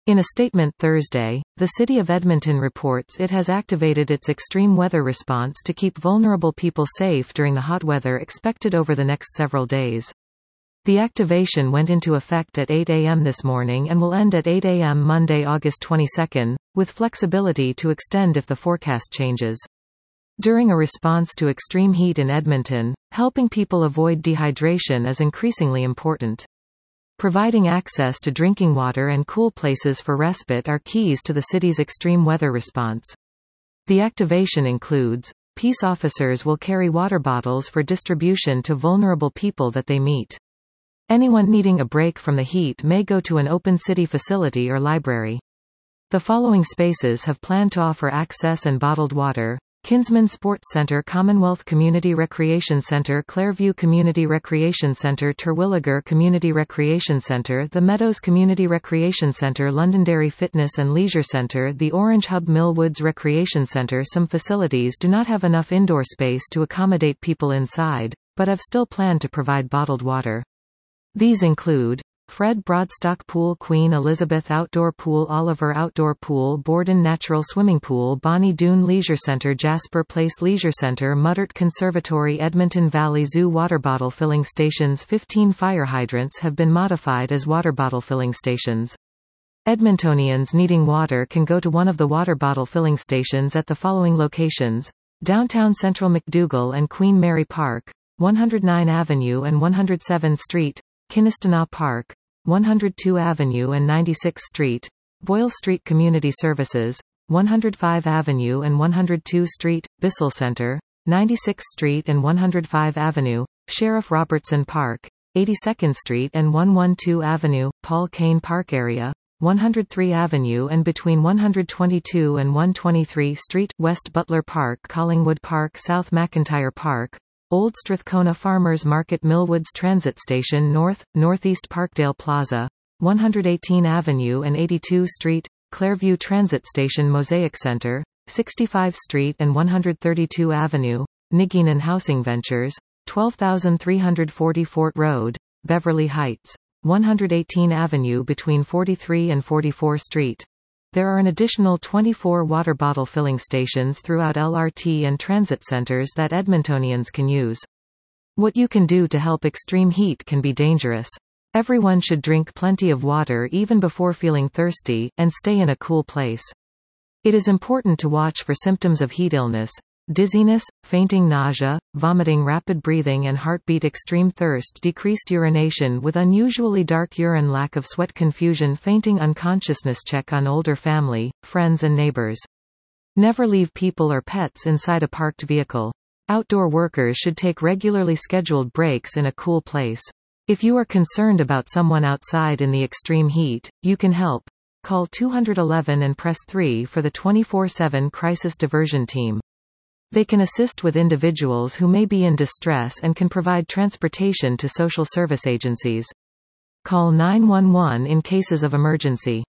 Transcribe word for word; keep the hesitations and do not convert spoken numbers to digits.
In a statement Thursday, the City of Edmonton reports it has activated its extreme weather response to keep vulnerable people safe during the hot weather expected over the next several days. The activation went into effect at eight a m this morning and will end at eight a m Monday, August twenty-second, with flexibility to extend if the forecast changes. During a response to extreme heat in Edmonton, helping people avoid dehydration is increasingly important. Providing access to drinking water and cool places for respite are keys to the city's extreme weather response. The activation includes, peace officers will carry water bottles for distribution to vulnerable people that they meet. Anyone needing a break from the heat may go to an open city facility or library. The following spaces have planned to offer access and bottled water: Kinsman Sports Centre, Commonwealth Community Recreation Centre, Clairview Community Recreation Centre, Terwilliger Community Recreation Centre, The Meadows Community Recreation Centre, Londonderry Fitness and Leisure Centre, the Orange Hub Millwoods Recreation Centre. Some facilities do not have enough indoor space to accommodate people inside, but have still planned to provide bottled water. These include Fred Broadstock Pool, Queen Elizabeth Outdoor Pool, Oliver Outdoor Pool, Borden Natural Swimming Pool, Bonnie Doon Leisure Centre, Jasper Place Leisure Centre, Muttert Conservatory, Edmonton Valley Zoo. Water bottle filling stations. fifteen fire hydrants have been modified as water bottle filling stations. Edmontonians needing water can go to one of the water bottle filling stations at the following locations: Downtown Central McDougall and Queen Mary Park, one hundred nine Avenue and one hundred seventh Street, Kinistona Park, one hundred two Avenue and ninety-sixth Street, Boyle Street. Community Services, one hundred five Avenue and one hundred two Street, Bissell Centre, ninety-sixth Street and one hundred five Avenue, Sheriff Robertson Park, eighty-second Street and one hundred twelfth Avenue, Paul Kane Park Area, one hundred three Avenue and between one hundred twenty-two and one hundred twenty-three Street, West Butler Park, Collingwood Park, South McIntyre Park, Old Strathcona Farmers Market, Millwoods Transit Station North, Northeast Parkdale Plaza, one hundred eighteenth Avenue and eighty-second Street, Clairview Transit Station, Mosaic Centre, sixty-fifth Street and one hundred thirty-second Avenue, Nigeenan Housing Ventures, twelve thousand three hundred forty Fort Road, Beverly Heights, one hundred eighteenth Avenue between forty-third and forty-fourth Street. There are an additional twenty-four water bottle filling stations throughout L R T and transit centers that Edmontonians can use. What you can do to help extreme heat can be dangerous. Everyone should drink plenty of water even before feeling thirsty, and stay in a cool place. It is important to watch for symptoms of heat illness: dizziness, fainting, nausea, vomiting, rapid breathing and heartbeat, extreme thirst, decreased urination with unusually dark urine, lack of sweat, confusion, fainting, unconsciousness. Check on older family, friends and neighbors. Never leave people or pets inside a parked vehicle. Outdoor workers should take regularly scheduled breaks in a cool place. If you are concerned about someone outside in the extreme heat, you can help. Call two one one and press three for the twenty-four seven crisis diversion team. They can assist with individuals who may be in distress and can provide transportation to social service agencies. Call nine one one in cases of emergency.